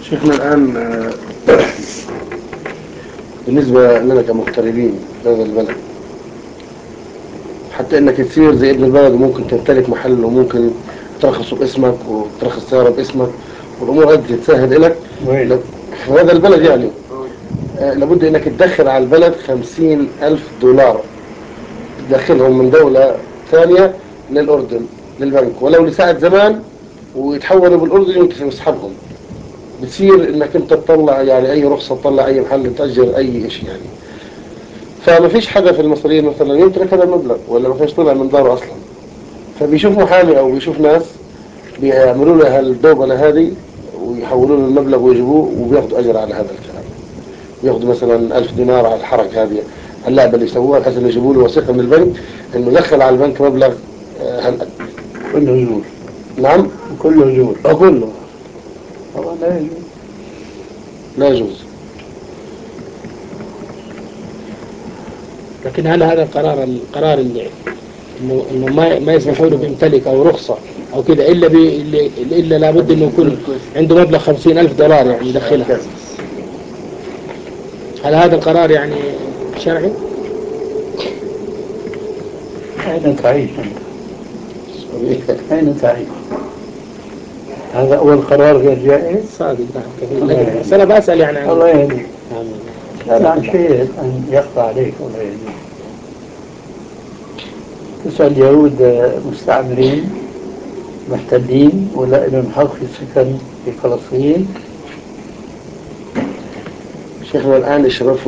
شيخنا الآن بالنسبة لنا كمغتربين في هذا البلد، حتى انك تصير زي ابن البلد وممكن تمتلك محل وممكن ترخصه باسمك وترخص سيارة باسمك والامور هذه تتسهل لك في هذا البلد يعني. لابد انك تدخل على البلد 50,000 دولار تدخلهم من دولة ثانية للأردن للبنك ولو لساعة زمان، ويتحولوا بالأردن وانت تسحبهم. بتصير انك انت تطلع يعني اي رخصة، تطلع اي محل، تأجر اي شيء يعني. فما فيش حدا في المصريين مثلا يمتلك هذا المبلغ ولا ما فيش طلع من داره اصلا، فبيشوف محامي او بيشوف ناس بيعملوا له هالدوبله هذه ويحولوا له المبلغ ويجيبوه وبياخذوا اجر على هذا الكلام. بياخذوا مثلا 1000 دينار على الحركه هذه، اللعبه اللي يسووها بحيث انه يجيبوا له وثيقه من البنك انه دخل على البنك مبلغ هالقد. كله زور. نعم كله زور. كله طبعا لا يجوز. لا يجوز. لكن هل هذا القرار اللي انه ما يسمحوا له بيمتلك او رخصه او كده الا لابد انه يكون عنده مبلغ 50,000 دولار يعني يدخلها؟ هل هذا القرار يعني شرعي؟ أين تعيش أنت؟ أين تعيش؟ هذا أول قرار غير جائز؟ صادق نعم كثير، بس انا بسال يعني عن الله يهديك. لا عن شيء أن يخفى عليك. الله يهديك. تسأل يهود مستعمرين محتلين ولا لهم حق في السكن في فلسطين؟ شيخنا الان الشباب